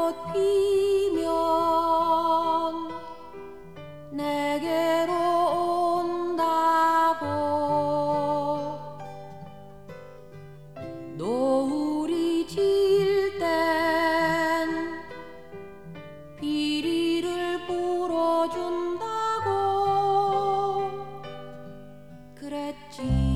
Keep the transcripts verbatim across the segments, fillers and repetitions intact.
찔레꽃 피면 내게로 온다고 노을이 질 땐 비리를 불어준다고 그랬지.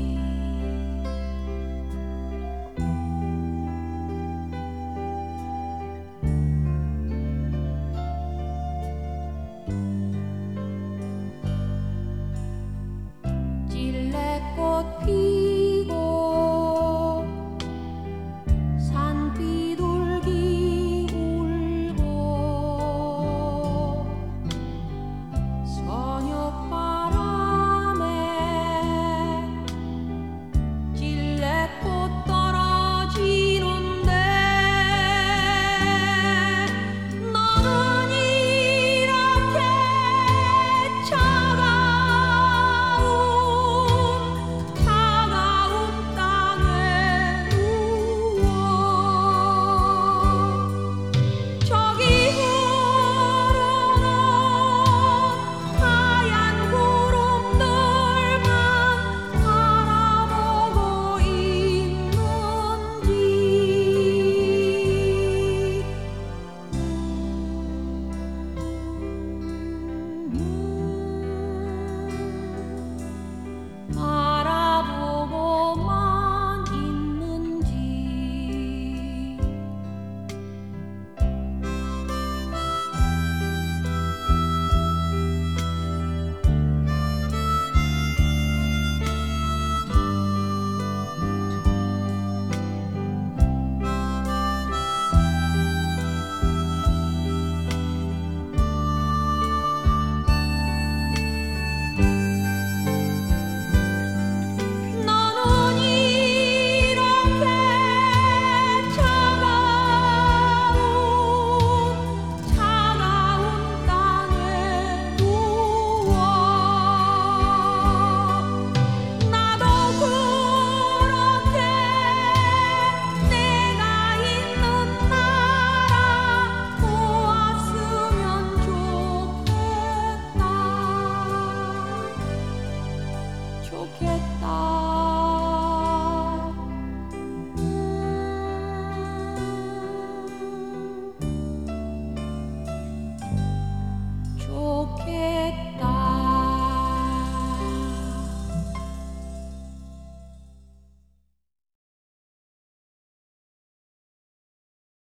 찔레꽃 피고 산비둘기 울고 저녁바람에 찔레꽃 떨어지는데 너는 이렇게 차가운 차가운 땅에 누워 저기 흐르는 하얀 구름들만 바라보고 있는지. 바라보고만 있는지. 너는 이렇게 차가운 차가운 땅에 누워 나도 그렇게 내가 있는 나라 보았으면 좋겠다 좋겠다